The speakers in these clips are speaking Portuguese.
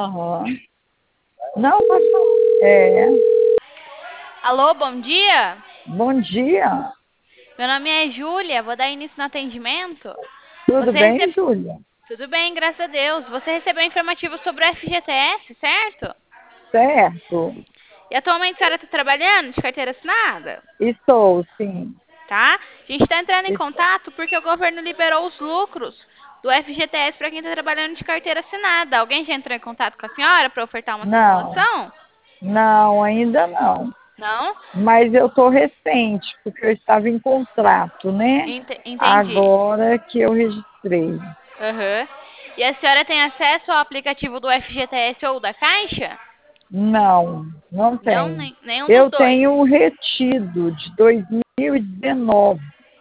Aham. Não, pode falar. É. Alô, bom dia. Bom dia. Meu nome é Júlia, vou dar início no atendimento. Tudo Você bem, recebeu... Júlia? Tudo bem, graças a Deus. Você recebeu informativo sobre o FGTS, certo? Certo. E atualmente a senhora está trabalhando de carteira assinada? Estou, sim. Tá? A gente está entrando em Estou. contato porque o governo liberou os lucros do FGTS para quem está trabalhando de carteira assinada. Alguém já entrou em contato com a senhora para ofertar uma Não, simulação? não, ainda não. Não? Mas eu estou recente, porque eu estava em contrato, né? Entendi. Agora que eu registrei. Aham. E a senhora tem acesso ao aplicativo do FGTS ou da Caixa? Não, não Não, tenho. nenhum dos Eu dois. tenho um retido de 2019,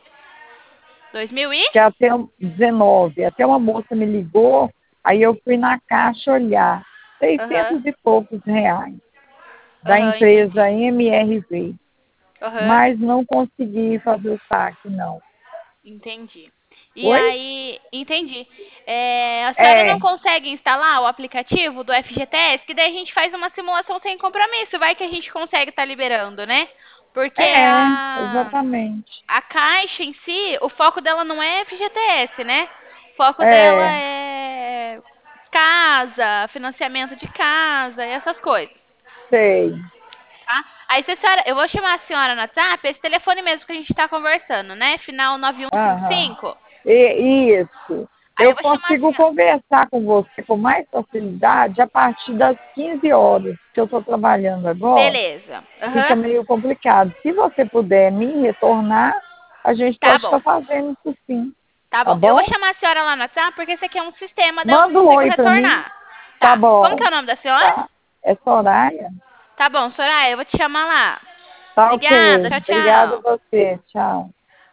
2000 e? que até uma moça me ligou, aí eu fui na caixa olhar, Aham, 600 e poucos reais, da aham, entendi. empresa MRV, Aham, mas não consegui fazer o saque, não. entendi. E Oi? aí, entendi. A senhora É, não consegue instalar o aplicativo do FGTS, que daí a gente faz uma simulação sem compromisso, vai que a gente consegue estar liberando, né? Porque exatamente. a Caixa em si, o foco dela não é FGTS, né? O foco dela É, é casa, financiamento de casa e essas coisas, sei. tá? Aí se a senhora, eu vou chamar a senhora no WhatsApp, esse telefone mesmo que a gente está conversando, né? Final Aham. 9155. Isso. Aí eu Eu vou chamar a consigo senhora. conversar com você com mais facilidade a partir das 15 horas, que eu estou trabalhando agora. Beleza. Fica Aham. meio complicado. Se você puder me retornar, a gente Tá pode estar bom. fazendo isso sim. Tá Tá bom. Eu vou bom? chamar a senhora lá no WhatsApp porque esse aqui é um sistema, daí eu não Manda um consigo oi para mim. retornar. Tá Tá. Como que bom. é o nome da senhora? Tá. É Soraya? Tá bom, Soraya, eu vou te chamar lá. Tá ok. Obrigada. Tchau, Obrigada a tchau. você. Tchau.